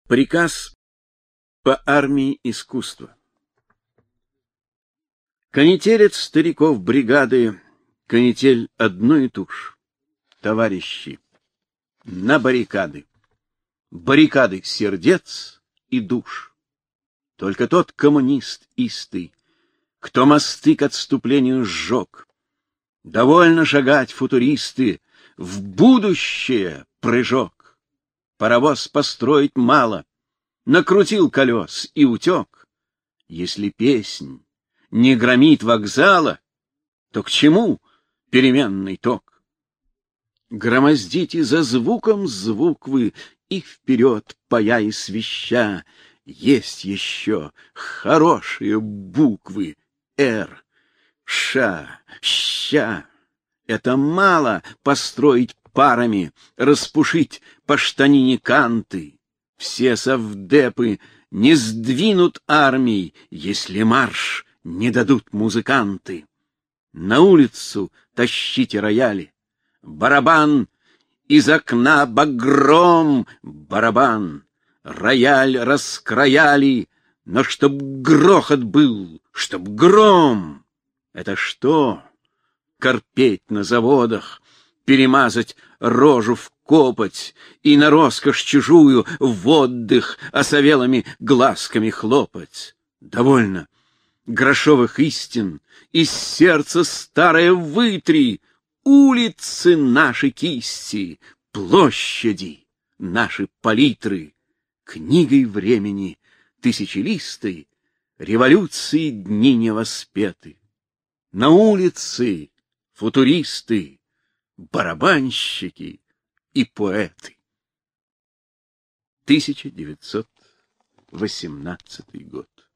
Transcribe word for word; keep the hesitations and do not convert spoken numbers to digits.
Приказ по армии искусства. Канителец стариков бригады, канитель одну и ту ж. Товарищи, на баррикады, баррикады сердец и душ. Только тот коммунист истый, кто мосты к отступлению сжег, довольно шагать, футуристы, в будущее прыжок. Паровоз построить мало, накрутил колес и утек. Если песнь не громит вокзала, то к чему переменный ток? Громоздите за звуком звук вы, и вперед, пая и свища, есть еще хорошие буквы Р, Ш, Ща. Это мало построить парами, распушить по штанине канты. Все совдепы не сдвинут армий, если марш не дадут музыканты. На улицу тащите рояли, барабан из окна багром, барабан. Рояль раскрояли, но чтоб грохот был, чтоб гром. Это что? Корпеть на заводах, перемазать рожу в копоть и на роскошь чужую в отдых осовелыми глазками хлопать. Довольно грошовых истин, из сердца старое вытри, улицы наши кисти, площади наши палитры, книгой времени тысячелистой революции дни не воспеты. На улице футуристы, барабанщики и поэты. тысяча девятьсот восемнадцатый год.